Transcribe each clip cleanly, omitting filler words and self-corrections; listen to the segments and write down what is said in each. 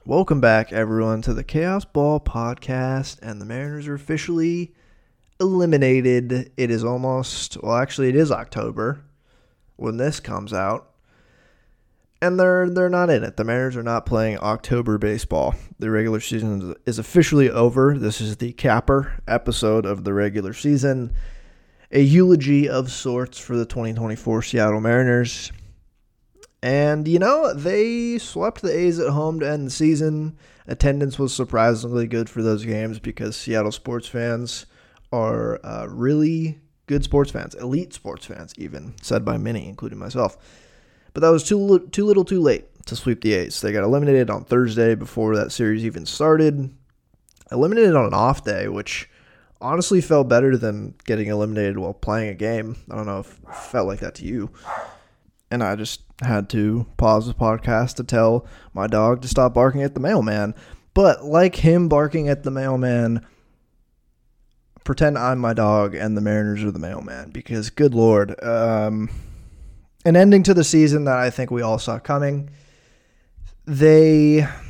Welcome back, everyone, to the Chaos Ball podcast, and the Mariners are officially eliminated. It is it is October when this comes out, and they're not in it. The Mariners are not playing October baseball. The regular season is officially over. This is the capper episode of the regular season, a eulogy of sorts for the 2024 Seattle Mariners. And, they swept the A's at home to end the season. Attendance was surprisingly good for those games because Seattle sports fans are really good sports fans, elite sports fans even, said by many, including myself. But that was too little too late to sweep the A's. They got eliminated on Thursday before that series even started. Eliminated on an off day, which honestly felt better than getting eliminated while playing a game. I don't know if it felt like that to you. And I just had to pause the podcast to tell my dog to stop barking at the mailman. But like him barking at the mailman, pretend I'm my dog and the Mariners are the mailman. Because, good Lord, an ending to the season that I think we all saw coming. They got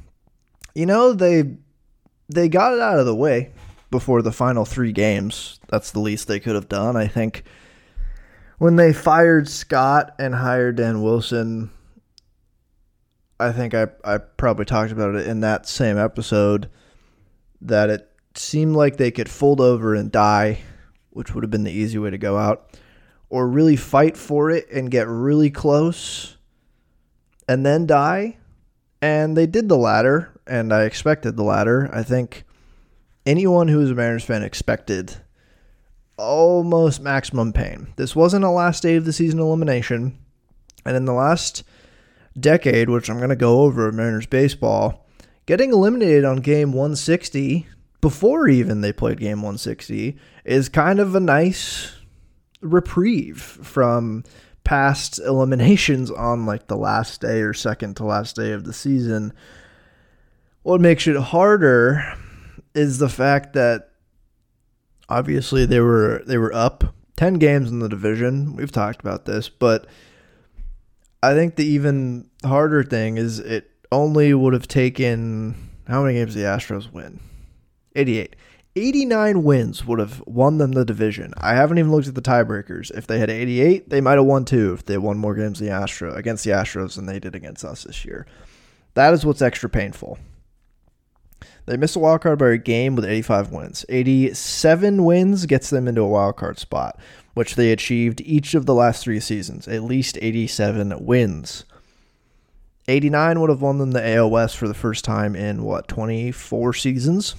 it out of the way before the final 3 games. That's the least they could have done, I think. When they fired Scott and hired Dan Wilson, I think I probably talked about it in that same episode, that it seemed like they could fold over and die, which would have been the easy way to go out, or really fight for it and get really close and then die. And they did the latter, and I expected the latter. I think anyone who is a Mariners fan expected almost maximum pain. This wasn't a last day of the season elimination. And in the last decade, which I'm going to go over in Mariners baseball, getting eliminated on game 160, before even they played game 160, is kind of a nice reprieve from past eliminations on like the last day or second to last day of the season. What makes it harder is the fact that obviously, they were up 10 games in the division. We've talked about this, but I think the even harder thing is it only would have taken, how many games did the Astros win? 88. 89 wins would have won them the division. I haven't even looked at the tiebreakers. If they had 88, they might have won 2 if they won more games against the Astros than they did against us this year. That is what's extra painful. They missed a wild card by a game with 85 wins. 87 wins gets them into a wild card spot, which they achieved each of the last 3 seasons, at least 87 wins. 89 would have won them the AL West for the first time in, 24 seasons?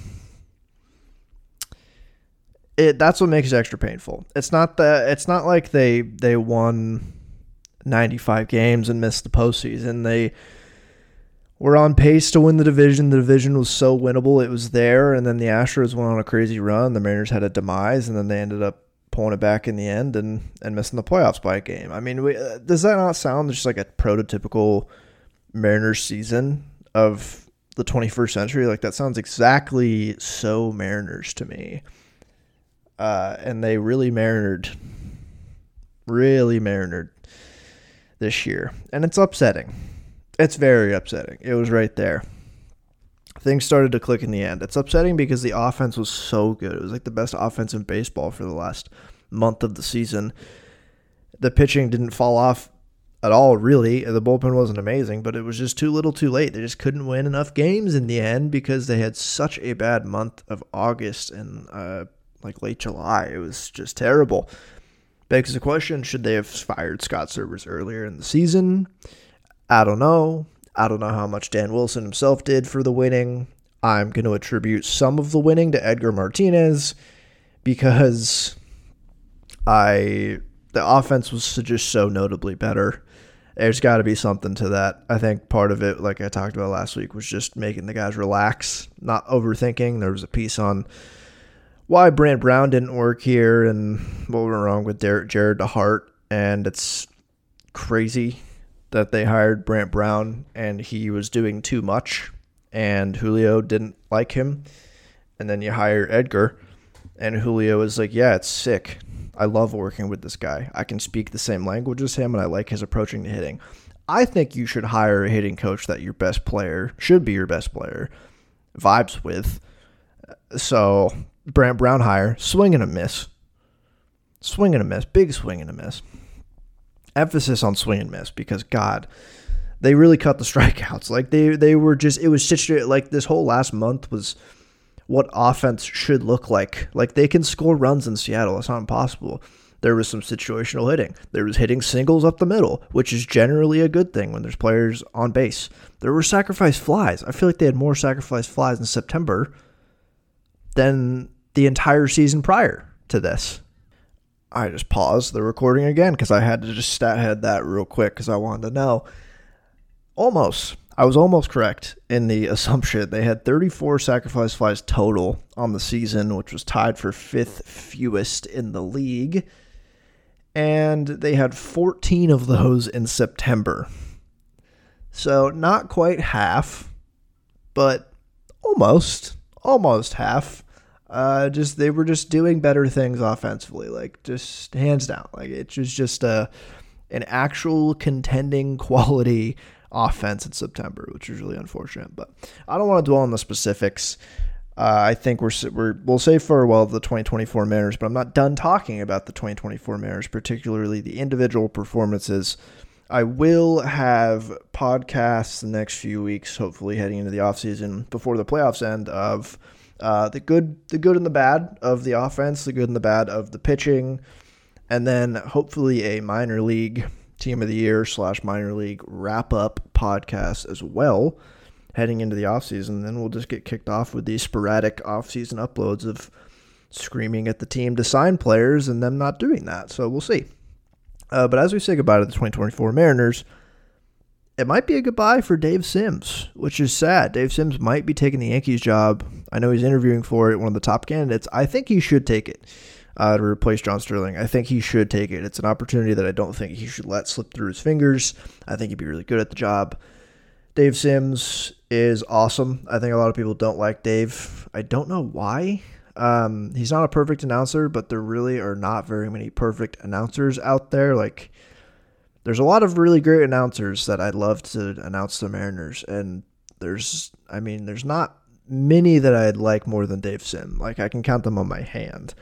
That's what makes it extra painful. It's not like they won 95 games and missed the postseason. They were on pace to win the division. The division was so winnable. It was there, and then the Astros went on a crazy run. The Mariners had a demise, and then they ended up pulling it back in the end and missing the playoffs by a game. I mean, does that not sound just like a prototypical Mariners season of the 21st century? Like, that sounds exactly so Mariners to me. And they really marinered this year. And it's upsetting. It's very upsetting. It was right there. Things started to click in the end. It's upsetting because the offense was so good. It was like the best offense in baseball for the last month of the season. The pitching didn't fall off at all, really. The bullpen wasn't amazing, but it was just too little too late. They just couldn't win enough games in the end because they had such a bad month of August and late July. It was just terrible. Begs the question, should they have fired Scott Servers earlier in the season? I don't know. I don't know how much Dan Wilson himself did for the winning. I'm going to attribute some of the winning to Edgar Martinez because the offense was just so notably better. There's got to be something to that. I think part of it, like I talked about last week, was just making the guys relax, not overthinking. There was a piece on why Brant Brown didn't work here and what went wrong with Jared DeHart, and it's crazy that they hired Brant Brown and he was doing too much and Julio didn't like him. And then you hire Edgar and Julio is like, yeah, it's sick. I love working with this guy. I can speak the same language as him and I like his approaching to hitting. I think you should hire a hitting coach that your best player, should be your best player, vibes with. So, Brant Brown hire, swing and a miss. Swing and a miss, big swing and a miss. Emphasis on swing and miss because, God, they really cut the strikeouts. Like, they were just, it was situated, like, this whole last month was what offense should look like. Like, they can score runs in Seattle. It's not impossible. There was some situational hitting. There was hitting singles up the middle, which is generally a good thing when there's players on base. There were sacrifice flies. I feel like they had more sacrifice flies in September than the entire season prior to this. I just paused the recording again because I had to just stat head that real quick because I wanted to know. I was almost correct in the assumption. They had 34 sacrifice flies total on the season, which was tied for 5th fewest in the league. And they had 14 of those in September. So not quite half, but almost half. They were just doing better things offensively, like just hands down. Like it was just an actual contending quality offense in September, which was really unfortunate. But I don't want to dwell on the specifics. I think we'll say farewell to the 2024 Mariners, but I'm not done talking about the 2024 Mariners, particularly the individual performances. I will have podcasts the next few weeks, hopefully heading into the offseason before the playoffs end, of the good and the bad of the offense, the good and the bad of the pitching, and then hopefully a minor league team of the year / minor league wrap-up podcast as well, heading into the offseason. Then we'll just get kicked off with these sporadic offseason uploads of screaming at the team to sign players and them not doing that. So we'll see. But as we say goodbye to the 2024 Mariners, it might be a goodbye for Dave Sims, which is sad. Dave Sims might be taking the Yankees job. I know he's interviewing for it, one of the top candidates. I think he should take it to replace John Sterling. I think he should take it. It's an opportunity that I don't think he should let slip through his fingers. I think he'd be really good at the job. Dave Sims is awesome. I think a lot of people don't like Dave. I don't know why. He's not a perfect announcer, but there really are not very many perfect announcers out there. Like, there's a lot of really great announcers that I'd love to announce the Mariners, and there's not many that I'd like more than Dave Sim. Like, I can count them on my hand.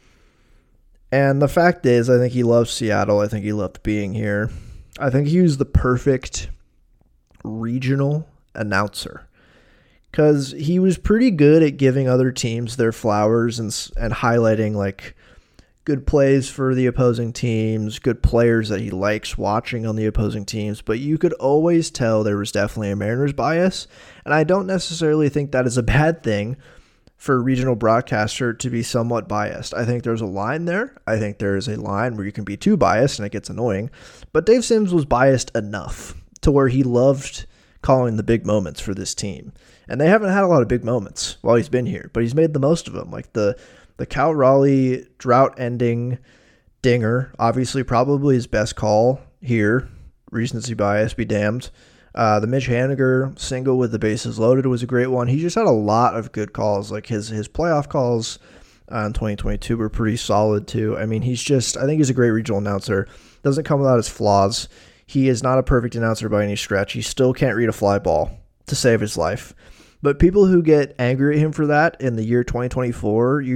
And the fact is, I think he loves Seattle. I think he loved being here. I think he was the perfect regional announcer because he was pretty good at giving other teams their flowers and highlighting like good plays for the opposing teams, good players that he likes watching on the opposing teams, but you could always tell there was definitely a Mariners bias, and I don't necessarily think that is a bad thing for a regional broadcaster to be somewhat biased. I think there's a line there. I think there is a line where you can be too biased and it gets annoying, but Dave Sims was biased enough to where he loved calling the big moments for this team. And they haven't had a lot of big moments while he's been here, but he's made the most of them. Like the Cal Raleigh drought-ending dinger, obviously probably his best call here. Recency bias be damned. The Mitch Haniger single with the bases loaded was a great one. He just had a lot of good calls. Like his playoff calls in 2022 were pretty solid too. I mean, I think he's a great regional announcer. Doesn't come without his flaws. He is not a perfect announcer by any stretch. He still can't read a fly ball to save his life. But people who get angry at him for that in the year 2024, you're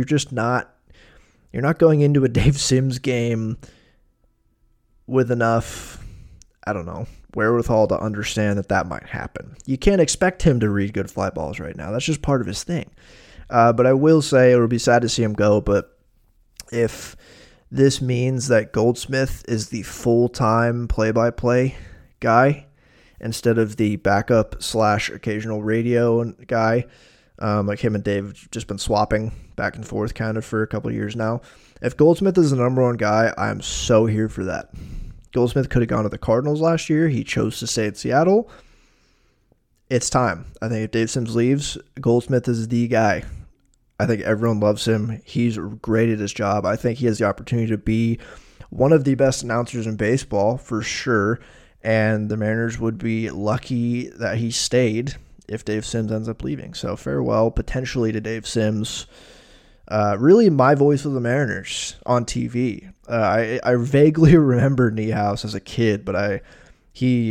not going into a Dave Sims game with enough, I don't know, wherewithal to understand that might happen. You can't expect him to read good fly balls right now. That's just part of his thing. But I will say it would be sad to see him go, but if this means that Goldsmith is the full-time play-by-play guy instead of the backup / occasional radio guy, like him and Dave have just been swapping back and forth kind of for a couple of years now. If Goldsmith is the number one guy, I'm so here for that. Goldsmith could have gone to the Cardinals last year. He chose to stay at Seattle. It's time. I think if Dave Sims leaves, Goldsmith is the guy. I think everyone loves him. He's great at his job. I think he has the opportunity to be one of the best announcers in baseball for sure. And the Mariners would be lucky that he stayed if Dave Sims ends up leaving. So farewell potentially to Dave Sims. Really my voice of the Mariners on TV. I vaguely remember Niehaus as a kid, but he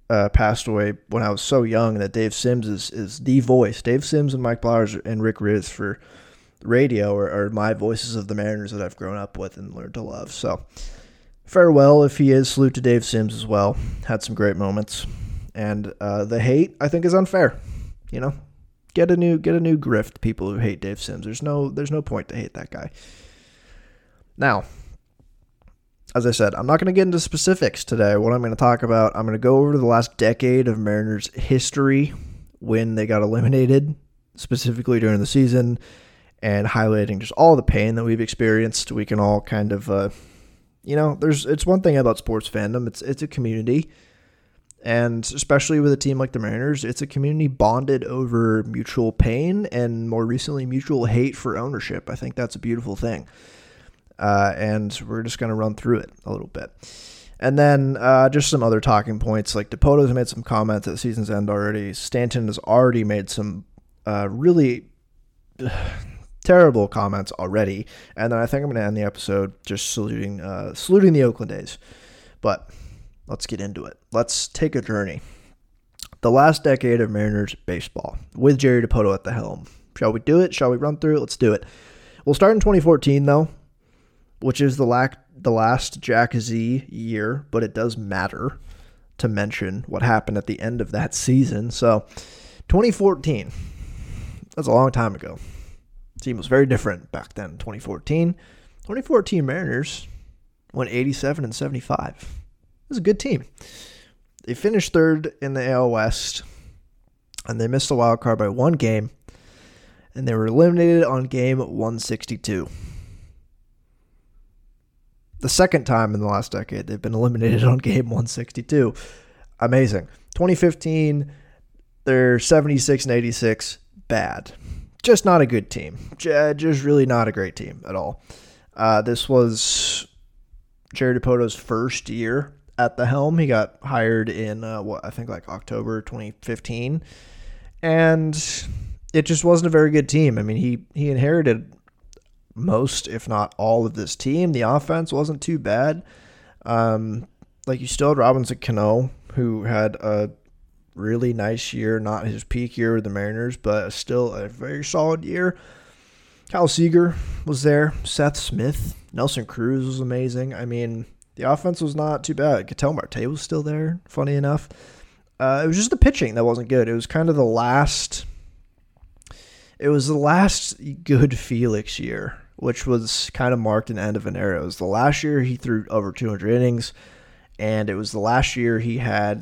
passed away when I was so young that Dave Sims is the voice. Dave Sims and Mike Blowers and Rick Riz for radio are my voices of the Mariners that I've grown up with and learned to love. So farewell if he is. Salute to Dave Sims as well. Had some great moments. And the hate, I think, is unfair. You know, get a new grift, people who hate Dave Sims. There's no point to hate that guy. Now, as I said, I'm not going to get into specifics today. What I'm going to talk about, I'm going to go over the last decade of Mariners history when they got eliminated, specifically during the season, and highlighting just all the pain that we've experienced. We can all kind of, it's one thing about sports fandom. It's a community. And especially with a team like the Mariners, it's a community bonded over mutual pain and more recently mutual hate for ownership. I think that's a beautiful thing. And we're just going to run through it a little bit. And then just some other talking points, like DePoto's made some comments at the season's end already. Stanton has already made some really terrible comments already. And then I think I'm going to end the episode just saluting the Oakland A's. But let's get into it. Let's take a journey. The last decade of Mariners baseball with Jerry DePoto at the helm. Shall we do it? Shall we run through it? Let's do it. We'll start in 2014, though, which is the last Jack Z year, but it does matter to mention what happened at the end of that season. So 2014, that's a long time ago. The team was very different back then, 2014. 2014 Mariners went 87-75. It was a good team. They finished third in the AL West, and they missed the wild card by one game, and they were eliminated on game 162. The second time in the last decade they've been eliminated on game 162. Amazing. 2015, they're 76-86. Bad. Just not a good team. Just really not a great team at all. This was Jerry DePoto's first year at the helm. He got hired in October 2015, and it just wasn't a very good team. I mean, he inherited most, if not all, of this team. The offense wasn't too bad. You still had Robinson Cano, who had a really nice year, not his peak year with the Mariners, but still a very solid year. Kyle Seager was there. Seth Smith, Nelson Cruz was amazing. I mean, the offense was not too bad. Ketel Marte was still there, funny enough. It was just the pitching that wasn't good. It was kind of the last good Felix year, which was kind of marked an end of an era. It was the last year he threw over 200 innings, and it was the last year he had,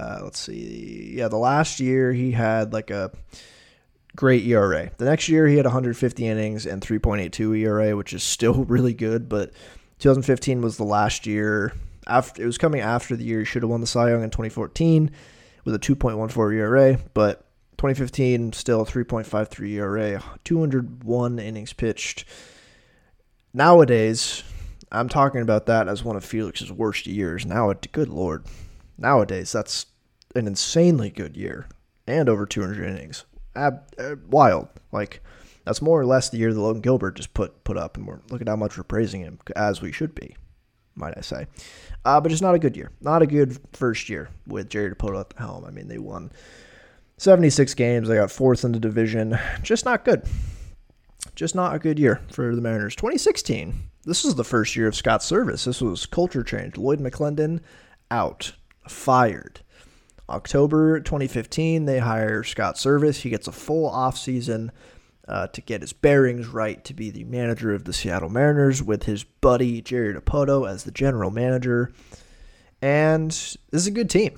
the last year he had like a great ERA. The next year he had 150 innings and 3.82 ERA, which is still really good, but 2015 was the last year. It was coming after the year he should have won the Cy Young in 2014 with a 2.14 ERA, but 2015 still 3.53 ERA, 201 innings pitched. Nowadays, I'm talking about that as one of Felix's worst years. Good Lord. Nowadays, that's an insanely good year and over 200 innings. Wild. That's more or less the year that Logan Gilbert just put up, and look at how much we're praising him, as we should be, might I say. But just not a good year. Not a good first year with Jerry DePoto at the helm. I mean, they won 76 games. They got fourth in the division. Just not good. Just not a good year for the Mariners. 2016, this was the first year of Scott Service. This was culture change. Lloyd McClendon out, fired. October 2015, they hire Scott Service. He gets a full offseason to get his bearings right to be the manager of the Seattle Mariners with his buddy Jerry DePoto as the general manager. And this is a good team.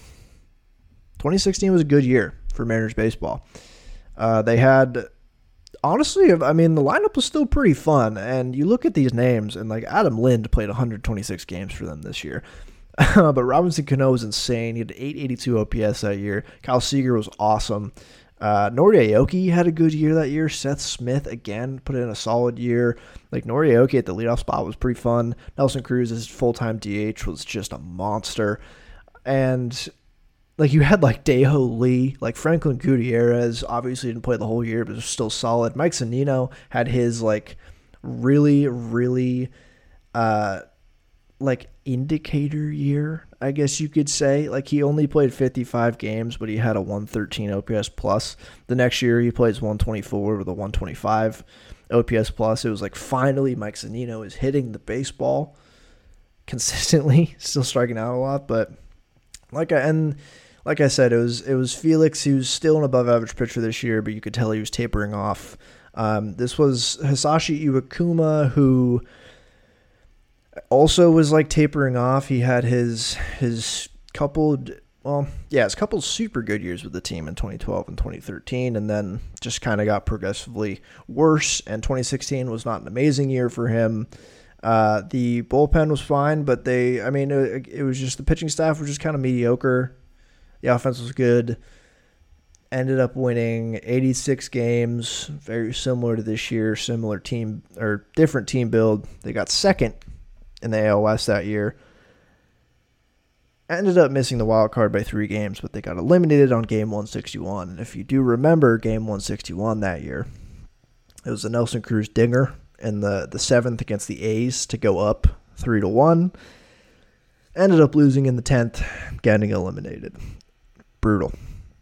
2016 was a good year for Mariners baseball. They had, honestly, the lineup was still pretty fun. And you look at these names, and Adam Lind played 126 games for them this year. But Robinson Cano was insane. He had 882 OPS that year. Kyle Seager was awesome. Nori Aoki had a good year that year. Seth Smith, again, put in a solid year. Nori Aoki at the leadoff spot was pretty fun. Nelson Cruz, his full-time DH, was just a monster. And, you had, Daeho Lee. Franklin Gutierrez obviously didn't play the whole year, but was still solid. Mike Zunino had his, really, really, indicator year, I guess you could say. Like, he only played 55 games, but he had a 113 OPS plus. The next year, he plays 124 with a 125 OPS plus. It was like, finally, Mike Zunino is hitting the baseball consistently, still striking out a lot. But like I said, it was Felix. He was still an above-average pitcher this year, but you could tell he was tapering off. This was Hisashi Iwakuma, who also was like tapering off. He had his couple super good years with the team in 2012 and 2013, and then just kind of got progressively worse. And 2016 was not an amazing year for him. The bullpen was fine, but it was just the pitching staff was just kind of mediocre. The offense was good. Ended up winning 86 games, very similar to this year, similar team or different team build. They got second in the AL West that year. Ended up missing the wild card by 3 games, but they got eliminated on game 161. And if you do remember game 161 that year, it was a Nelson Cruz dinger in the 7th against the A's to go up 3-1. Ended up losing in the 10th, getting eliminated. Brutal.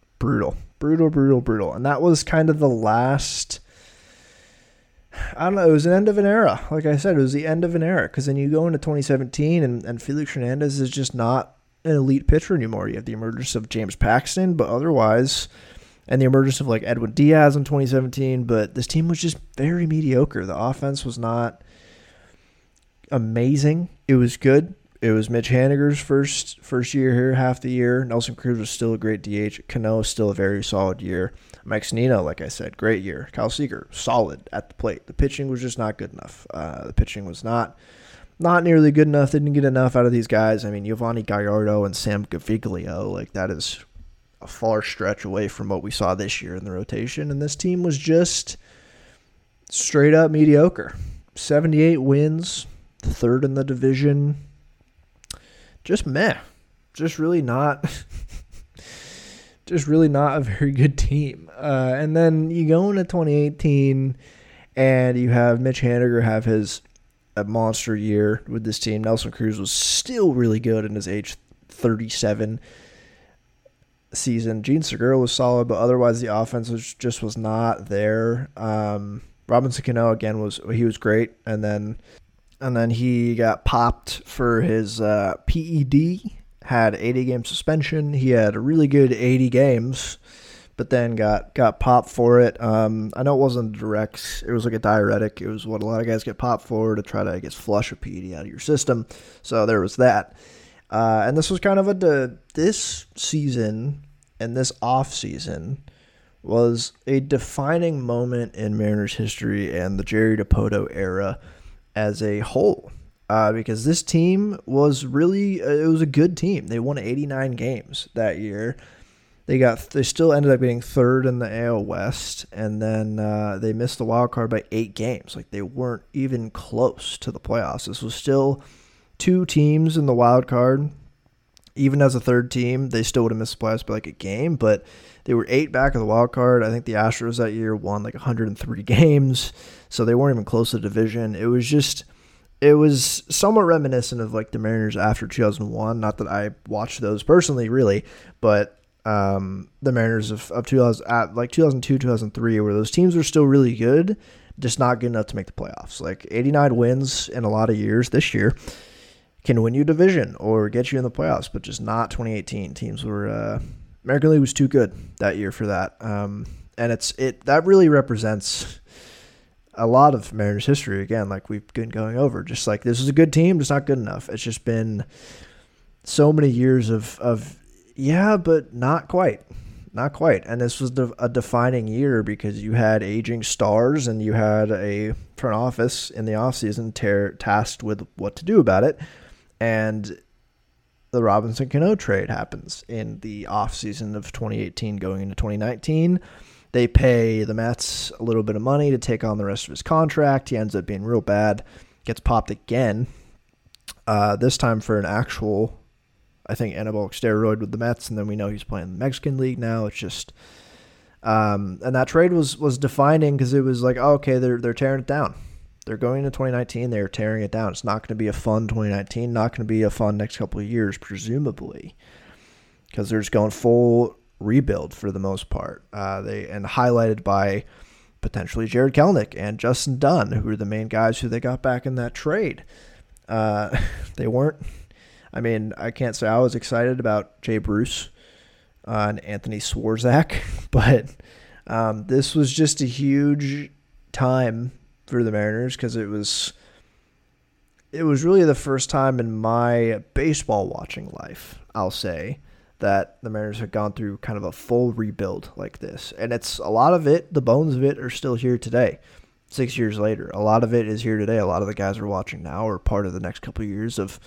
And that was kind of the last, I don't know, it was an end of an era. Like I said, it was the end of an era, because then you go into 2017 and Felix Hernandez is just not an elite pitcher anymore. You have the emergence of James Paxton, but otherwise, and the emergence of like Edwin Diaz in 2017, but this team was just very mediocre. The offense was not amazing. It was good. It was Mitch Haniger's first year here, half the year. Nelson Cruz was still a great DH. Cano still a very solid year. Mike Zunino, like I said, great year. Kyle Seager, solid at the plate. The pitching was just not good enough. The pitching was not nearly good enough. They didn't get enough out of these guys. I mean, Giovanni Gallardo and Sam Gaviglio, like that is a far stretch away from what we saw this year in the rotation. And this team was just straight up mediocre. 78 wins, third in the division. Just meh. Just really not a very good team. And then you go into 2018 and you have Mitch Haniger have a monster year with this team. Nelson Cruz was still really good in his age 37 season. Gene Segura was solid, but otherwise the offense was not there. Robinson Cano again was great, and then he got popped for his PED, had 80-game suspension. He had a really good 80 games, but then got popped for it. I know it wasn't direct. It was like a diuretic. It was what a lot of guys get popped for to try to, I guess, flush a PED out of your system. So there was that. And this was kind of this season and this off season was a defining moment in Mariners history and the Jerry Dipoto era as a whole, because this team was really, it was a good team. They won 89 games that year. They still ended up getting third in the AL West, and then they missed the wild card by 8 games. Like, they weren't even close to the playoffs. This was still 2 teams in the wild card. Even as a third team, they still would have missed the playoffs by like a game, but they were 8 back of the wild card. I think the Astros that year won like 103 games, so they weren't even close to the division. It was somewhat reminiscent of like the Mariners after 2001. Not that I watched those personally, really, but the Mariners of 2002, 2003, where those teams were still really good, just not good enough to make the playoffs. Like 89 wins in a lot of years this year can win you a division or get you in the playoffs, but just not 2018. Teams were American League was too good that year for that, and that really represents a lot of Mariners history. Again, like we've been going over, just like this is a good team, just not good enough. It's just been so many years of yeah, but not quite. And this was a defining year because you had aging stars and you had a front office in the offseason tasked with what to do about it. And the Robinson Cano trade happens in the offseason of 2018 going into 2019. They pay the Mets a little bit of money to take on the rest of his contract. He ends up being real bad, gets popped again, this time for an actual, I think, anabolic steroid with the Mets, and then we know he's playing the Mexican League now. It's just, and that trade was defining because it was like, oh, okay, they're tearing it down. They're going into 2019. They're tearing it down. It's not going to be a fun 2019. Not going to be a fun next couple of years, presumably, because they're just going full rebuild for the most part. And highlighted by potentially Jared Kelenic and Justin Dunn, who are the main guys who they got back in that trade. They weren't. I mean, I can't say I was excited about Jay Bruce and Anthony Swarzak, but this was just a huge time for the Mariners because it was really the first time in my baseball watching life, I'll say, that the Mariners have gone through kind of a full rebuild like this. And it's a lot of it, the bones of it are still here today, 6 years later. A lot of it is here today. A lot of the guys we're watching now are part of the next couple of years of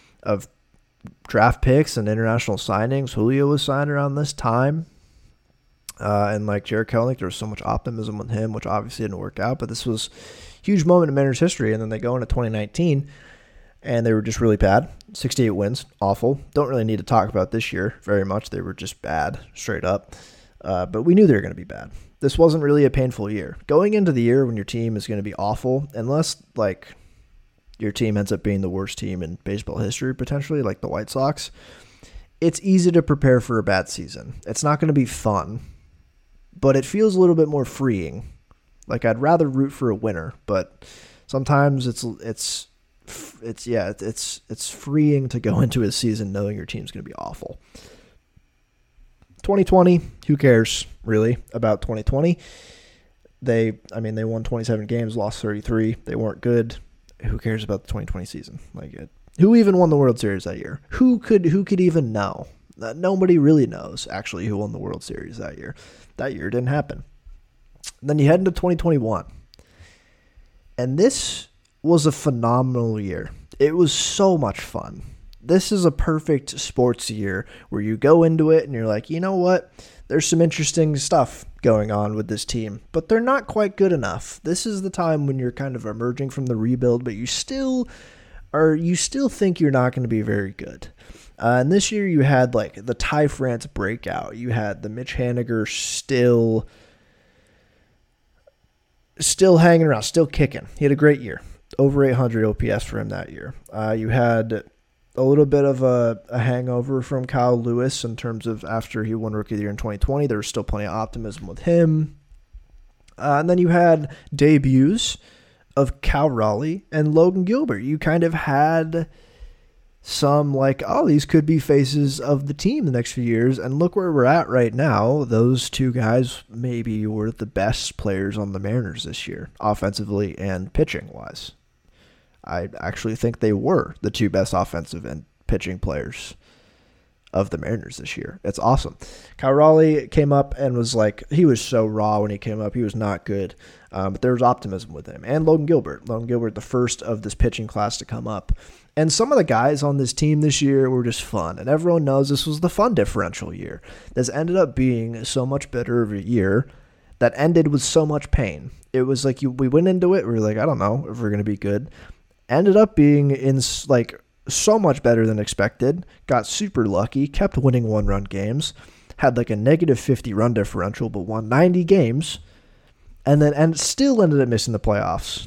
draft picks and international signings. Julio was signed around this time. And like Jared Kelenic, there was so much optimism with him, which obviously didn't work out. But this was a huge moment in Mariners history. And then they go into 2019, and they were just really bad. 68 wins, awful. Don't really need to talk about this year very much. They were just bad, straight up. But we knew they were going to be bad. This wasn't really a painful year. Going into the year when your team is going to be awful, unless like your team ends up being the worst team in baseball history, potentially, like the White Sox, it's easy to prepare for a bad season. It's not going to be fun, but it feels a little bit more freeing. Like I'd rather root for a winner, but sometimes it's freeing to go into a season knowing your team's going to be awful. 2020, who cares really about 2020? They won 27 games, lost 33. They weren't good. Who cares about the 2020 season? Who even won the World Series that year? Who could even know? Nobody really knows actually who won the World Series that year. That year didn't happen. Then you head into 2021. And this was a phenomenal year. It was so much fun. This is a perfect sports year where you go into it and you're like, you know what? There's some interesting stuff going on with this team, but they're not quite good enough. This is the time when you're kind of emerging from the rebuild, but you still think you're not going to be very good. And this year you had like the Ty France breakout. You had the Mitch Haniger still hanging around, still kicking. He had a great year. Over 800 OPS for him that year. You had a little bit of a hangover from Kyle Lewis in terms of after he won Rookie of the Year in 2020. There was still plenty of optimism with him. And then you had debuts of Cal Raleigh and Logan Gilbert. You kind of had some like, oh, these could be faces of the team the next few years. And look where we're at right now. Those two guys maybe were the best players on the Mariners this year, offensively and pitching-wise. I actually think they were the two best offensive and pitching players of the Mariners this year. It's awesome. Kyle Raleigh came up and was like, he was so raw when he came up. He was not good. But there was optimism with him. And Logan Gilbert. Logan Gilbert, the first of this pitching class to come up. And some of the guys on this team this year were just fun. And everyone knows this was the fun differential year. This ended up being so much better of a year that ended with so much pain. It was like we went into it, we were like, I don't know if we're going to be good. Ended up being in like so much better than expected. Got super lucky. Kept winning one-run games. Had like a negative 50 run differential, but won 90 games. And still ended up missing the playoffs.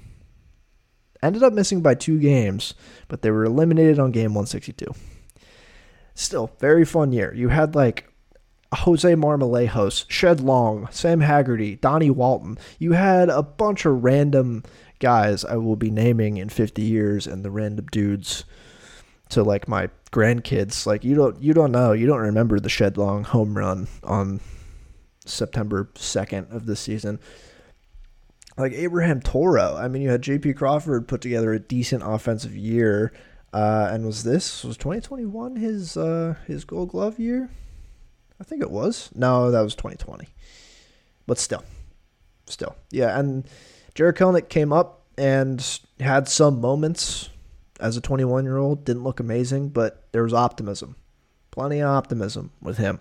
Ended up missing by 2 games, but they were eliminated on game 162. Still, very fun year. You had like Jose Marmolejos, Shed Long, Sam Haggerty, Donnie Walton. You had a bunch of random guys I will be naming in 50 years, and the random dudes to like my grandkids. Like you don't know, you don't remember the Shed Long home run on September 2nd of this season. Like Abraham Toro. I mean, you had J.P. Crawford put together a decent offensive year, and was 2021 his Gold Glove year? I think it was. No, that was 2020. But still, yeah. And Jared Kelenic came up and had some moments as a 21-year-old. Didn't look amazing, but there was optimism. Plenty of optimism with him.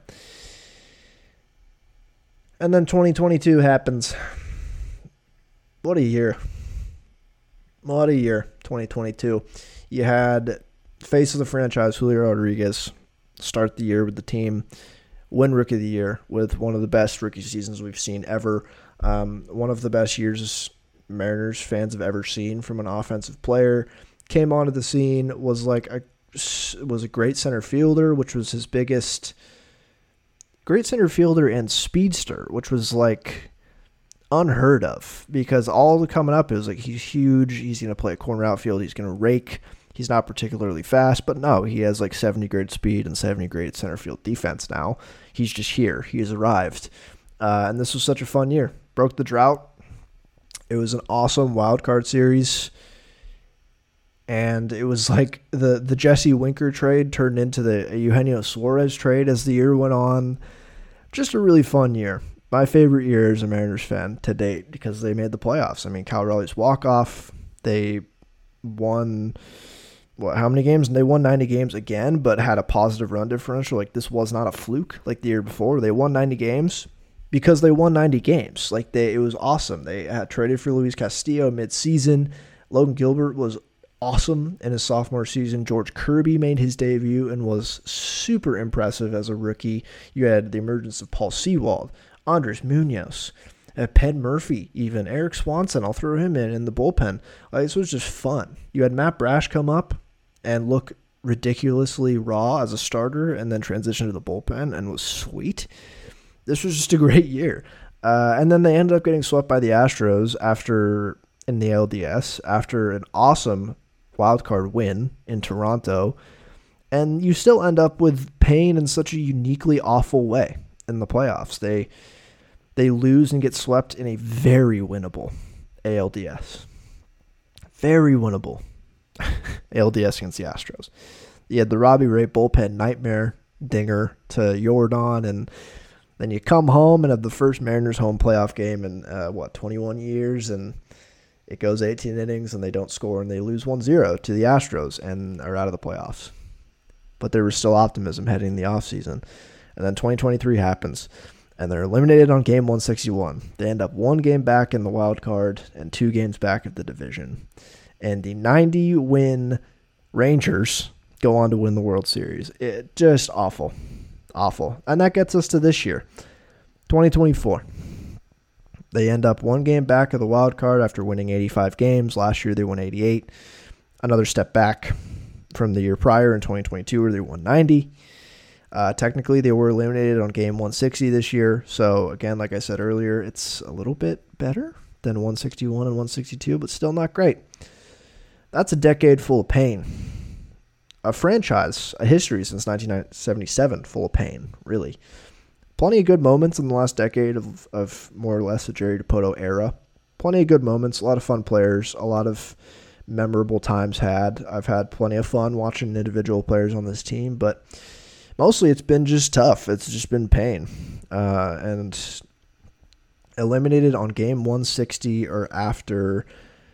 And then 2022 happens. What a year. 2022. You had face of the franchise, Julio Rodriguez, start the year with the team, win Rookie of the Year with one of the best rookie seasons we've seen ever. One of the best years Mariners fans have ever seen from an offensive player. Came onto the scene, was a great center fielder, which was his biggest. Great center fielder and speedster, which was like unheard of, because all coming up is like he's huge, he's going to play a corner outfield, he's going to rake, he's not particularly fast, but no, he has like 70 grade speed and 70 grade center field defense now. He's just here. He has arrived. And this was such a fun year. Broke the drought. It was an awesome wild card series. And it was like the Jesse Winker trade turned into the Eugenio Suarez trade as the year went on. Just a really fun year. My favorite year as a Mariners fan to date, because they made the playoffs. I mean, Cal Raleigh's walk-off, they won, how many games? And they won 90 games again, but had a positive run differential. Like, this was not a fluke like the year before. They won 90 games because they won 90 games. Like, it was awesome. They had traded for Luis Castillo mid-season. Logan Gilbert was awesome in his sophomore season. George Kirby made his debut and was super impressive as a rookie. You had the emergence of Paul Sewald, Andres Munoz, Penn Murphy, even Eric Swanson. I'll throw him in the bullpen. This was just fun. You had Matt Brash come up and look ridiculously raw as a starter and then transition to the bullpen and was sweet. This was just a great year. And then they ended up getting swept by the Astros in the LDS after an awesome wildcard win in Toronto, and you still end up with pain in such a uniquely awful way in the playoffs. They lose and get swept in a very winnable ALDS. Very winnable ALDS against the Astros. You had the Robbie Ray bullpen nightmare dinger to Yordan, and then you come home and have the first Mariners home playoff game in 21 years, and it goes 18 innings and they don't score and they lose 1-0 to the Astros and are out of the playoffs. But there was still optimism heading in the offseason. And then 2023 happens and they're eliminated on game 161. They end up 1 game back in the wild card and 2 games back of the division. And the 90-win Rangers go on to win the World Series. It just awful. Awful. And that gets us to this year, 2024. They end up 1 game back of the wild card after winning 85 games. Last year they won 88. Another step back from the year prior in 2022 where they won 90. Technically, they were eliminated on game 160 this year. So, again, like I said earlier, it's a little bit better than 161 and 162, but still not great. That's a decade full of pain. A franchise, a history since 1977 full of pain, really. Plenty of good moments in the last decade of more or less the Jerry Dipoto era. Plenty of good moments, a lot of fun players, a lot of memorable times had. I've had plenty of fun watching individual players on this team, but mostly it's been just tough. It's just been pain. And eliminated on game 160 or after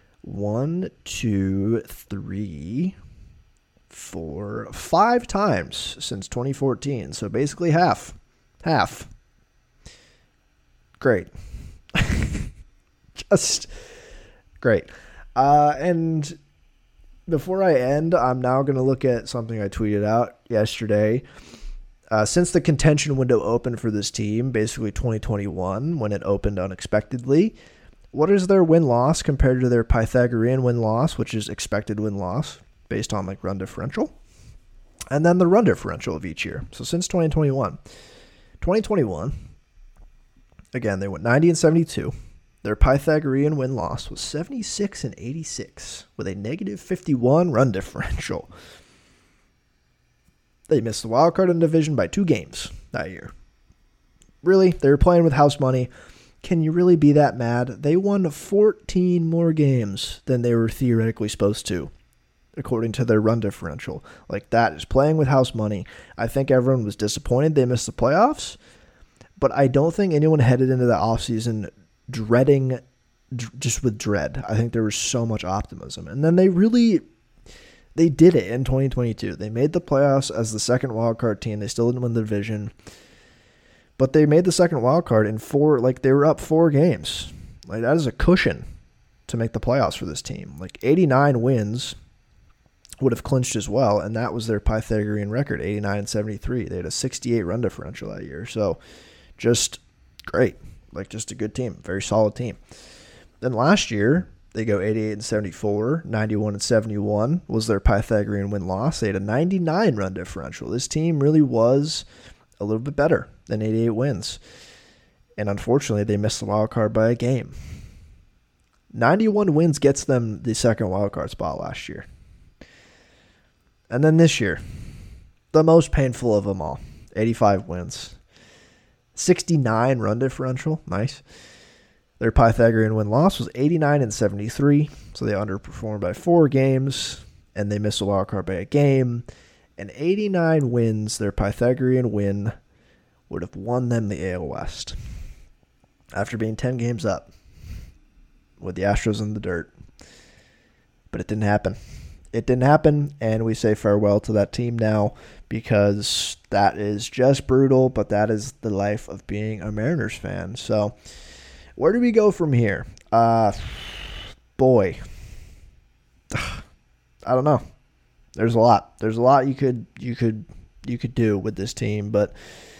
1, 2, 3, 4, 5 times since 2014. So basically half. Great. Just great. And before I end, I'm now going to look at something I tweeted out yesterday. Since the contention window opened for this team, basically 2021, when it opened unexpectedly, what is their win-loss compared to their Pythagorean win-loss, which is expected win-loss based on like run differential, and then the run differential of each year. So since 2021, again, they went 90 and 72. Their Pythagorean win-loss was 76 and 86 with a negative 51 run differential. They missed the wild card in the division by 2 games that year. Really, they were playing with house money. Can you really be that mad? They won 14 more games than they were theoretically supposed to, according to their run differential. Like, that is playing with house money. I think everyone was disappointed they missed the playoffs, but I don't think anyone headed into the offseason dreading, just with dread. I think there was so much optimism. And then they did it in 2022. They made the playoffs as the second wildcard team. They still didn't win the division, but they made the second wildcard in 4, like they were up 4 games. Like, that is a cushion to make the playoffs for this team. Like, 89 wins would have clinched as well, and that was their Pythagorean record, 89 and 73. They had a 68 run differential that year. So just great. Like, just a good team, very solid team. Then last year, they go 88 and 74, 91 and 71 was their Pythagorean win-loss. They had a 99 run differential. This team really was a little bit better than 88 wins. And unfortunately, they missed the wild card by a game. 91 wins gets them the second wild card spot last year. And then this year, the most painful of them all, 85 wins. 69 run differential, nice. Their Pythagorean win-loss was 89 and 73, so they underperformed by 4 games, and they missed a wild card by a game. And 89 wins, their Pythagorean win, would have won them the AL West. After being 10 games up with the Astros in the dirt. But it didn't happen. It didn't happen, and we say farewell to that team now because that is just brutal, but that is the life of being a Mariners fan. So where do we go from here? Boy. I don't know. There's a lot. There's a lot you could do with this team, but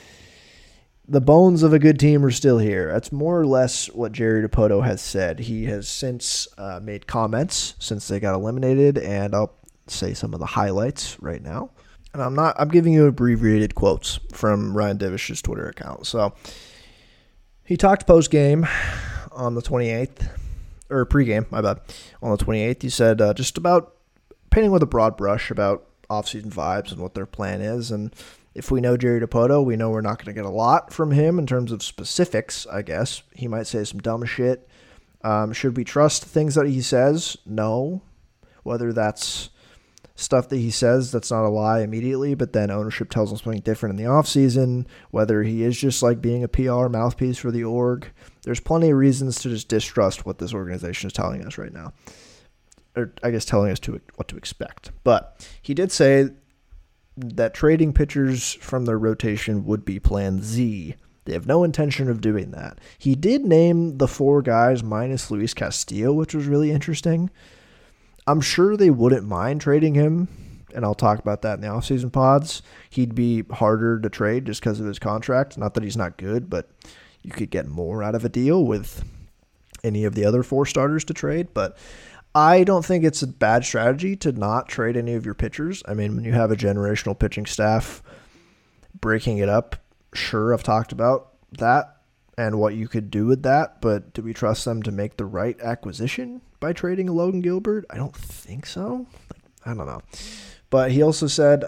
the bones of a good team are still here. That's more or less what Jerry Dipoto has said. He has since made comments since they got eliminated, and I'll say some of the highlights right now. And I'm giving you abbreviated quotes from Ryan Divish's Twitter account. So he talked post-game on the 28th, or pre-game, my bad. On the 28th, he said just about painting with a broad brush about offseason vibes and what their plan is. And if we know Jerry Dipoto, we know we're not going to get a lot from him in terms of specifics, I guess. He might say some dumb shit. Should we trust things that he says? No. Whether that's stuff that he says that's not a lie immediately, but then ownership tells him something different in the offseason, whether he is just like being a PR mouthpiece for the org. There's plenty of reasons to just distrust what this organization is telling us right now. Or I guess telling us what to expect. But he did say that trading pitchers from their rotation would be plan Z. They have no intention of doing that. He did name the 4 guys minus Luis Castillo, which was really interesting. I'm sure they wouldn't mind trading him, and I'll talk about that in the offseason pods. He'd be harder to trade just because of his contract. Not that he's not good, but you could get more out of a deal with any of the other 4 starters to trade. But I don't think it's a bad strategy to not trade any of your pitchers. I mean, when you have a generational pitching staff, breaking it up, sure, I've talked about that and what you could do with that, but do we trust them to make the right acquisition by trading Logan Gilbert? I don't think so. I don't know. But he also said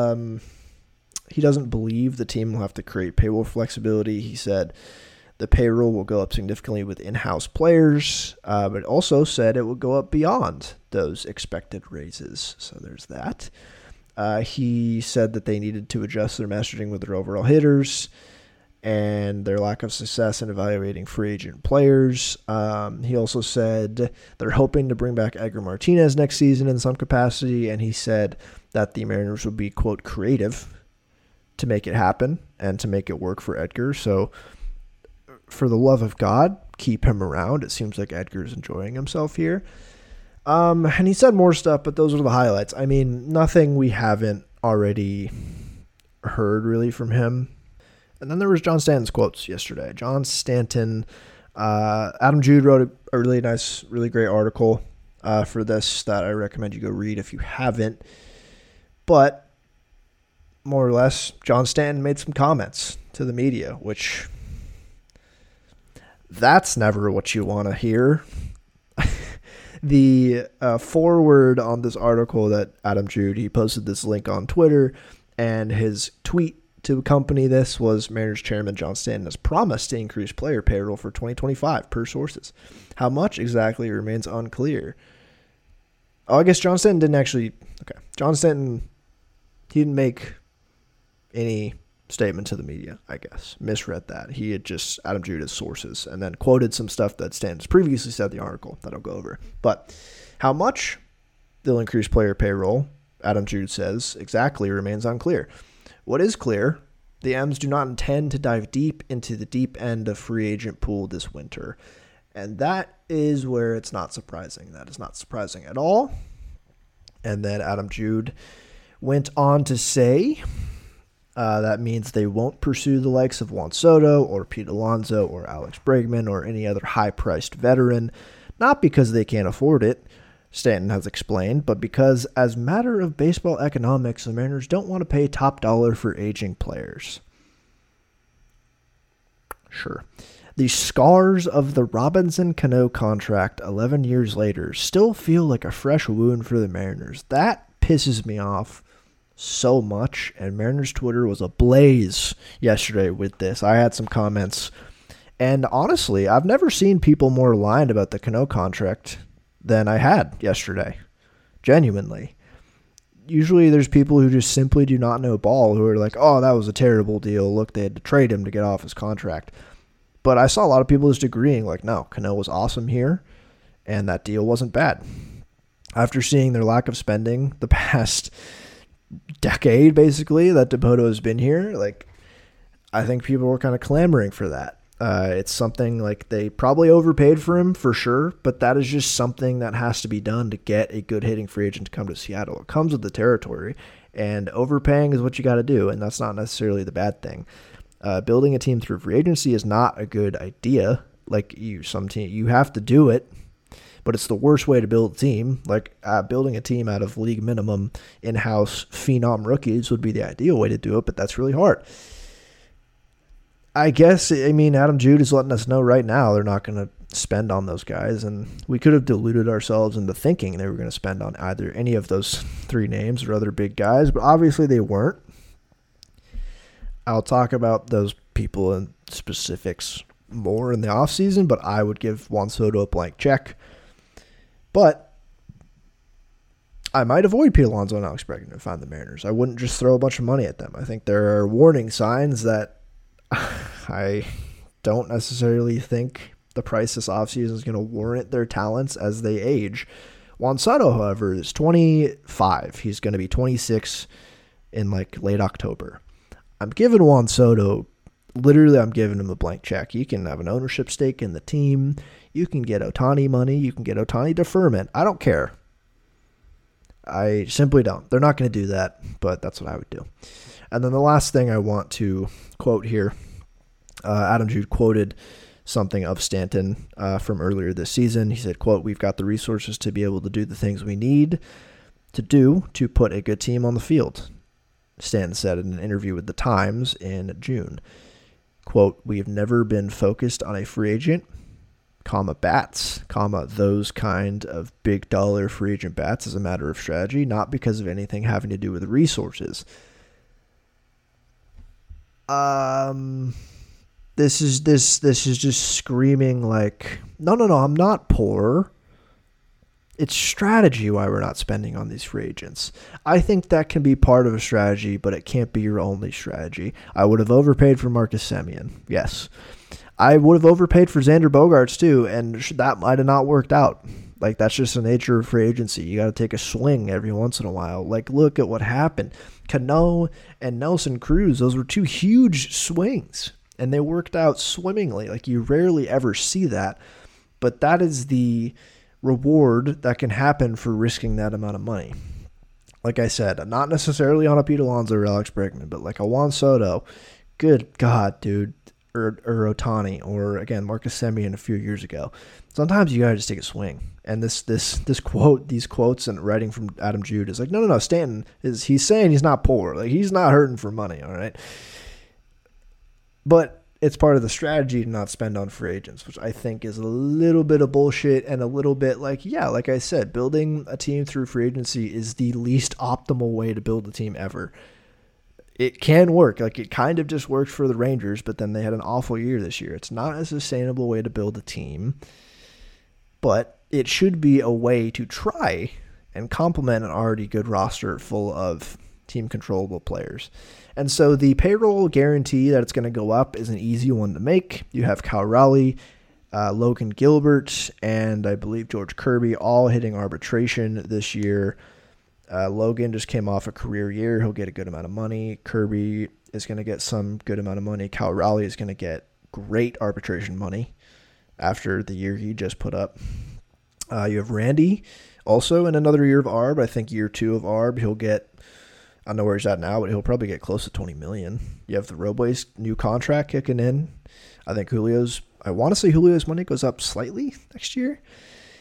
he doesn't believe the team will have to create payroll flexibility. He said the payroll will go up significantly with in-house players, but also said it will go up beyond those expected raises. So there's that. He said that they needed to adjust their messaging with their overall hitters and their lack of success in evaluating free agent players. He also said they're hoping to bring back Edgar Martinez next season in some capacity, and he said that the Mariners would be, quote, creative to make it happen and to make it work for Edgar. So for the love of God, keep him around. It seems like Edgar's enjoying himself here. And he said more stuff, but those are the highlights. I mean, nothing we haven't already heard really from him. And then there was John Stanton's quotes yesterday. John Stanton, Adam Jude wrote a really nice, really great article for this that I recommend you go read if you haven't. But more or less, John Stanton made some comments to the media, which that's never what you want to hear. The foreword on this article that Adam Jude, he posted this link on Twitter, and his tweet to accompany this was Mariners chairman John Stanton has promised to increase player payroll for 2025 per sources. How much exactly remains unclear. Oh, I guess John Stanton didn't actually. Okay. John Stanton, he didn't make any statement to the media, I guess. Misread that. He had just Adam Jude as sources and then quoted some stuff that Stanton's previously said in the article that I'll go over. But how much they'll increase player payroll, Adam Jude says, exactly remains unclear. What is clear, the M's do not intend to dive deep into the deep end of free agent pool this winter. And that is where it's not surprising. That is not surprising at all. And then Adam Jude went on to say that means they won't pursue the likes of Juan Soto or Pete Alonso or Alex Bregman or any other high-priced veteran. Not because they can't afford it, Stanton has explained, but because as matter of baseball economics, the Mariners don't want to pay top dollar for aging players. Sure. The scars of the Robinson Cano contract 11 years later still feel like a fresh wound for the Mariners. That pisses me off so much, and Mariners Twitter was ablaze yesterday with this. I had some comments, and honestly, I've never seen people more aligned about the Cano contract than I had yesterday. Genuinely. Usually there's people who just simply do not know ball who are like, oh, that was a terrible deal. Look, they had to trade him to get off his contract. But I saw a lot of people just agreeing, like, no, Cano was awesome here, and that deal wasn't bad. After seeing their lack of spending the past decade, basically, that Dipoto has been here, like, I think people were kind of clamoring for that. It's something like they probably overpaid for him for sure, but that is just something that has to be done to get a good hitting free agent to come to Seattle. It comes with the territory, and overpaying is what you got to do, and that's not necessarily the bad thing. Building a team through free agency is not a good idea. Like you have to do it, but it's the worst way to build a team. Like building a team out of league minimum in-house phenom rookies would be the ideal way to do it, but that's really hard. Adam Jude is letting us know right now they're not going to spend on those guys, and we could have deluded ourselves into thinking they were going to spend on either any of those three names or other big guys, but obviously they weren't. I'll talk about those people in specifics more in the offseason, but I would give Juan Soto a blank check. But I might avoid Pete Alonso and Alex Bregman and find the Mariners. I wouldn't just throw a bunch of money at them. I think there are warning signs that I don't necessarily think the price this offseason is going to warrant their talents as they age. Juan Soto, however, is 25. He's going to be 26 in late October. I'm giving Juan Soto, I'm giving him a blank check. You can have an ownership stake in the team. You can get Ohtani money. You can get Ohtani deferment. I don't care. I simply don't. They're not going to do that, but that's what I would do. And then the last thing I want to quote here, Adam Jude quoted something of Stanton from earlier this season. He said, quote, "We've got the resources to be able to do the things we need to do to put a good team on the field." Stanton said in an interview with The Times in June, quote, "We have never been focused on a free agent, bats, those kind of big dollar free agent bats as a matter of strategy, not because of anything having to do with resources." This is just screaming like, no, I'm not poor. It's strategy why we're not spending on these free agents. I think that can be part of a strategy, but it can't be your only strategy. I would have overpaid for Marcus Semien. Yes. I would have overpaid for Xander Bogaerts too, and that might have not worked out. Like, that's just the nature of free agency. You got to take a swing every once in a while. Like, look at what happened. Cano and Nelson Cruz, those were two huge swings, and they worked out swimmingly. Like, you rarely ever see that, but that is the reward that can happen for risking that amount of money. Like I said, not necessarily on a Pete Alonso or Alex Bregman, but like a Juan Soto. Good God, dude. Or Ohtani, or again, Marcus Semien a few years ago. Sometimes you gotta just take a swing. And this quote, these quotes and writing from Adam Jude is like, no, Stanton he's saying he's not poor. Like, he's not hurting for money, all right? But it's part of the strategy to not spend on free agents, which I think is a little bit of bullshit and a little bit like I said, building a team through free agency is the least optimal way to build a team ever. It can work. Like, it kind of just worked for the Rangers, but then they had an awful year this year. It's not a sustainable way to build a team, but it should be a way to try and complement an already good roster full of team controllable players. And so the payroll guarantee that it's going to go up is an easy one to make. You have Cal Raleigh, Logan Gilbert, and I believe George Kirby all hitting arbitration this year. Logan just came off a career year. He'll get a good amount of money. Kirby is going to get some good amount of money. Cal Raleigh is going to get great arbitration money after the year he just put up. You have Randy also in another year of ARB. I think year 2 of ARB, he'll get, I don't know where he's at now, but he'll probably get close to $20 million. You have the Robles new contract kicking in. I think I want to say Julio's money goes up slightly next year.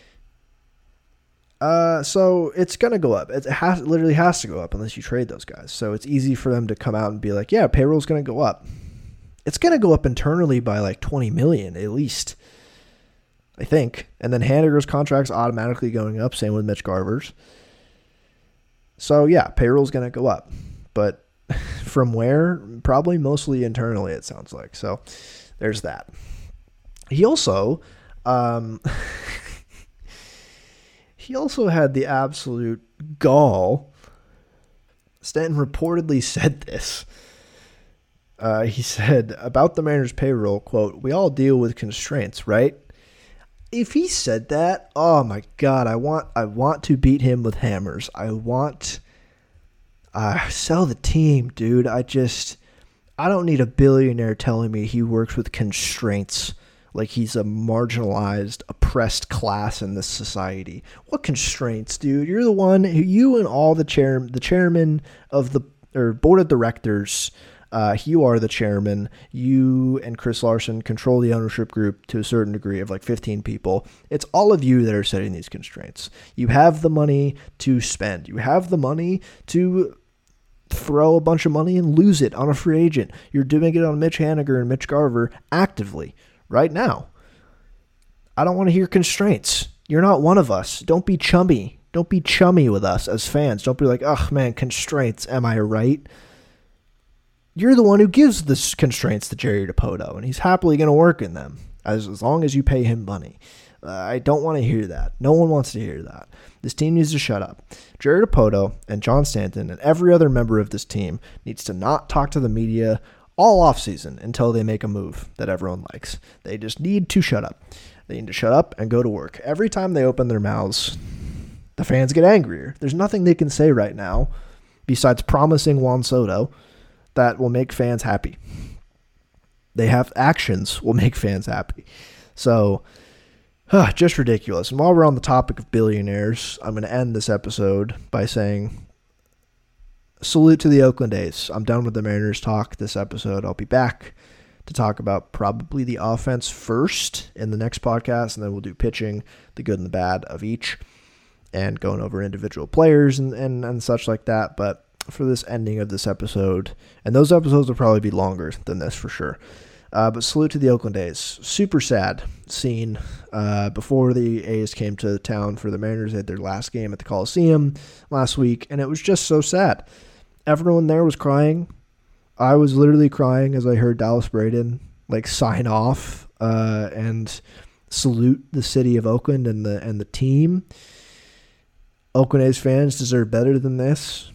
So it's gonna go up. It literally has to go up unless you trade those guys. So it's easy for them to come out and be like, yeah, payroll's gonna go up. It's gonna go up internally by like 20 million at least, I think. And then Haniger's contract's automatically going up. Same with Mitch Garver's. So yeah, payroll's gonna go up, but from where? Probably mostly internally. It sounds like. So there's that. He also. He also had the absolute gall. Stanton reportedly said this. He said about the Mariners payroll, quote, "We all deal with constraints, right?" If he said that, oh my God, I want to beat him with hammers. I want sell the team, dude. I don't need a billionaire telling me he works with constraints. Like he's a marginalized, oppressed class in this society. What constraints, dude? You're the one who, you and all the chairman of the board of directors. You are the chairman. You and Chris Larson control the ownership group to a certain degree of like 15 people. It's all of you that are setting these constraints. You have the money to spend. You have the money to throw a bunch of money and lose it on a free agent. You're doing it on Mitch Haniger and Mitch Garver actively. Right now. I don't want to hear constraints. You're not one of us. Don't be chummy. Don't be chummy with us as fans. Don't be like, oh man, constraints. Am I right? You're the one who gives the constraints to Jerry Dipoto, and he's happily going to work in them as long as you pay him money. I don't want to hear that. No one wants to hear that. This team needs to shut up. Jerry Dipoto and John Stanton and every other member of this team needs to not talk to the media all offseason until they make a move that everyone likes. They just need to shut up. They need to shut up and go to work. Every time they open their mouths, the fans get angrier. There's nothing they can say right now besides promising Juan Soto that will make fans happy. They have actions will make fans happy. So, just ridiculous. And while we're on the topic of billionaires, I'm going to end this episode by saying, salute to the Oakland A's. I'm done with the Mariners talk this episode. I'll be back to talk about probably the offense first in the next podcast, and then we'll do pitching, the good and the bad of each, and going over individual players and such like that. But for this ending of this episode, and those episodes will probably be longer than this for sure. But salute to the Oakland A's. Super sad scene. Before the A's came to town for the Mariners, they had their last game at the Coliseum last week, and it was just so sad. Everyone there was crying. I was literally crying as I heard Dallas Braden sign off and salute the city of Oakland and the team. Oakland A's fans deserve better than this.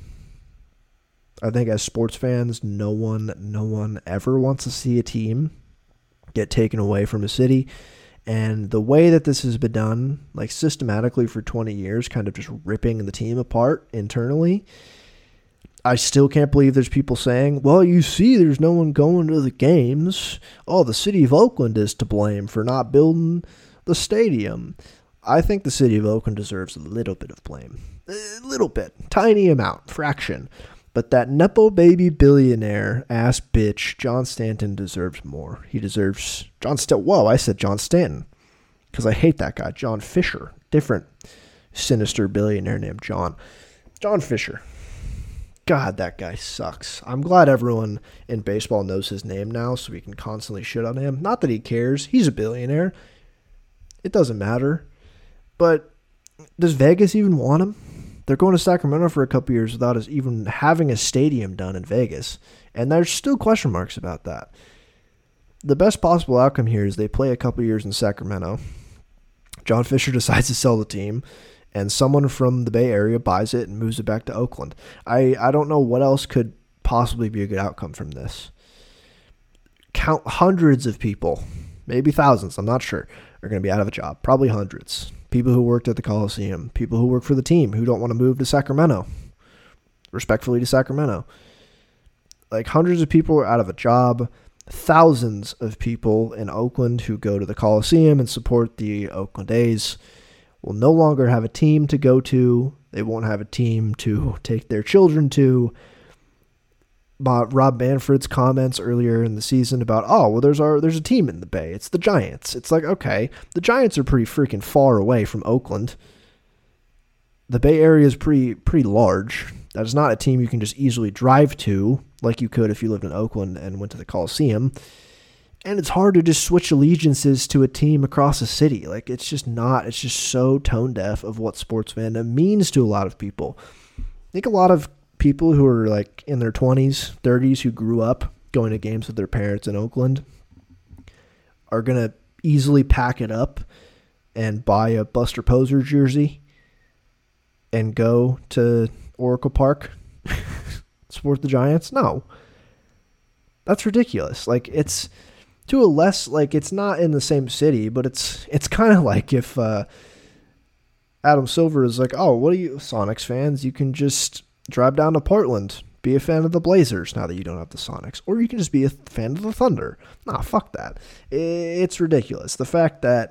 I think as sports fans, no one ever wants to see a team get taken away from a city. And the way that this has been done, systematically for 20 years, kind of just ripping the team apart internally, I still can't believe there's people saying, well, you see, there's no one going to the games. Oh, the city of Oakland is to blame for not building the stadium. I think the city of Oakland deserves a little bit of blame. A little bit. Tiny amount. Fraction. But that Nepo baby billionaire ass bitch, John Stanton, deserves more. He deserves John Stanton. Whoa, I said John Stanton because I hate that guy. John Fisher. Different sinister billionaire named John. John Fisher. God, that guy sucks. I'm glad everyone in baseball knows his name now so we can constantly shit on him. Not that he cares. He's a billionaire. It doesn't matter. But does Vegas even want him? They're going to Sacramento for a couple years without us even having a stadium done in Vegas. And there's still question marks about that. The best possible outcome here is they play a couple years in Sacramento. John Fisher decides to sell the team, and someone from the Bay Area buys it and moves it back to Oakland. I don't know what else could possibly be a good outcome from this. Count hundreds of people, maybe thousands, I'm not sure, are going to be out of a job. Probably hundreds. People who worked at the Coliseum, people who work for the team who don't want to move to Sacramento, respectfully to Sacramento. Hundreds of people are out of a job. Thousands of people in Oakland who go to the Coliseum and support the Oakland A's will no longer have a team to go to. They won't have a team to take their children to. Rob Manfred's comments earlier in the season about, there's a team in the Bay. It's the Giants. It's okay, the Giants are pretty freaking far away from Oakland. the Bay Area is pretty large. That is not a team you can just easily drive to like you could if you lived in Oakland and went to the Coliseum. And it's hard to just switch allegiances to a team across a city. Like, it's just so tone deaf of what sports fandom means to a lot of people. I think a lot of people who are like in their 20s, 30s, who grew up going to games with their parents in Oakland are going to easily pack it up and buy a Buster Posey jersey and go to Oracle Park, support the Giants. No, that's ridiculous. Like, it's to a less, like, it's not in the same city, but it's kind of like if Adam Silver is like, oh, what are you Sonics fans? You can just drive down to Portland, be a fan of the Blazers now that you don't have the Sonics, or you can just be a fan of the Thunder. Nah, fuck that. It's ridiculous. The fact that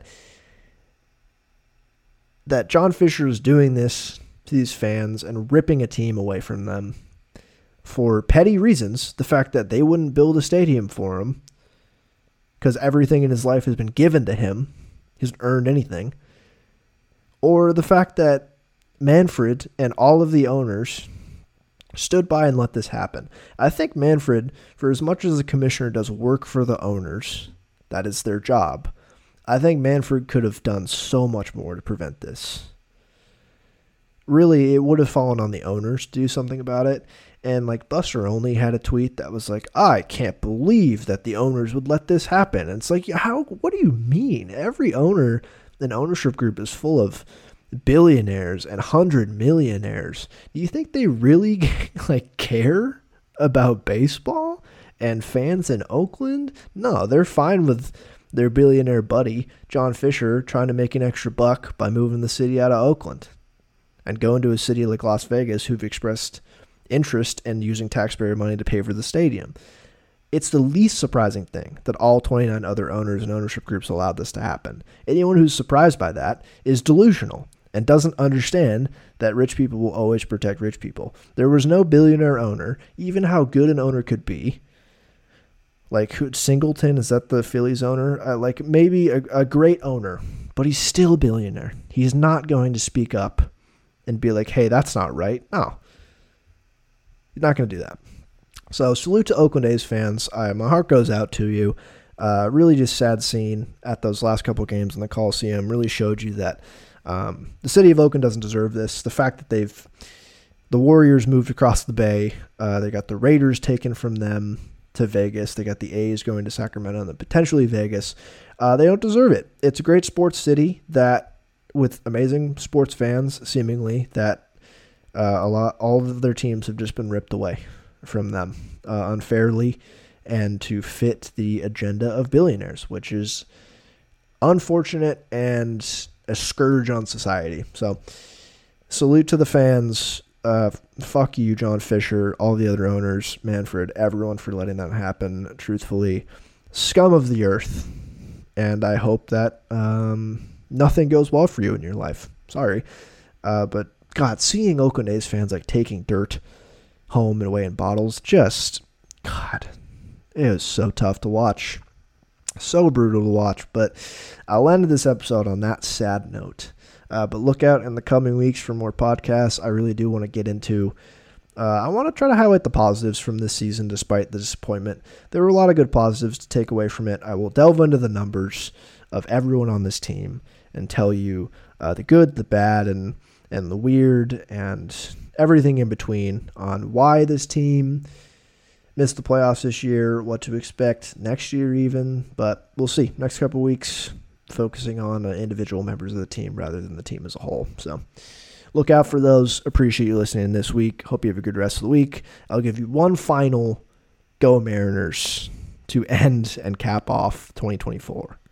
John Fisher is doing this to these fans and ripping a team away from them for petty reasons, the fact that they wouldn't build a stadium for him because everything in his life has been given to him, he hasn't earned anything, or the fact that Manfred and all of the owners stood by and let this happen. I think Manfred, for as much as the commissioner does work for the owners, that is their job, I think Manfred could have done so much more to prevent this. Really, it would have fallen on the owners to do something about it. And like Buster only had a tweet that was like, I can't believe that the owners would let this happen. And it's like, what do you mean? Every owner and ownership group is full of billionaires and 100 millionaires. Do you think they really like care about baseball and fans in Oakland? No, they're fine with their billionaire buddy, John Fisher, trying to make an extra buck by moving the city out of Oakland and going to a city like Las Vegas who've expressed interest in using taxpayer money to pay for the stadium. It's the least surprising thing that all 29 other owners and ownership groups allowed this to happen. Anyone who's surprised by that is delusional and doesn't understand that rich people will always protect rich people. There was no billionaire owner, even how good an owner could be. Like, Singleton, is that the Phillies owner? Like, maybe a great owner, but he's still a billionaire. He's not going to speak up and be like, hey, that's not right. No. You're not going to do that. So, salute to Oakland A's fans. My heart goes out to you. Really just sad scene at those last couple games in the Coliseum. Really showed you that the city of Oakland doesn't deserve this. The fact that the Warriors moved across the bay. They got the Raiders taken from them to Vegas. They got the A's going to Sacramento and then potentially Vegas. They don't deserve it. It's a great sports city that, with amazing sports fans, seemingly, that all of their teams have just been ripped away from them unfairly and to fit the agenda of billionaires, which is unfortunate and a scourge on society. So salute to the fans. Fuck you, John Fisher, all the other owners, Manfred, everyone for letting that happen. Truthfully, scum of the earth. And I hope that nothing goes well for you in your life. Sorry. But God, seeing Oakland A's fans like taking dirt home and away in bottles, God, it was so tough to watch. So brutal to watch. But I'll end this episode on that sad note. But look out in the coming weeks for more podcasts. I really do want to get into, I want to try to highlight the positives from this season despite the disappointment. There were a lot of good positives to take away from it. I will delve into the numbers of everyone on this team and tell you the good, the bad, and the weird, and everything in between on why this team missed the playoffs this year, what to expect next year even, but we'll see. Next couple of weeks, focusing on individual members of the team rather than the team as a whole. So look out for those. Appreciate you listening this week. Hope you have a good rest of the week. I'll give you one final Go Mariners to end and cap off 2024.